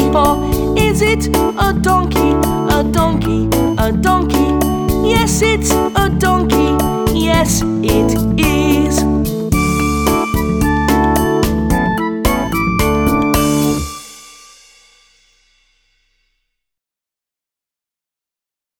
Or is it a donkey, a donkey, a donkey? Yes, it's a donkey. Yes, it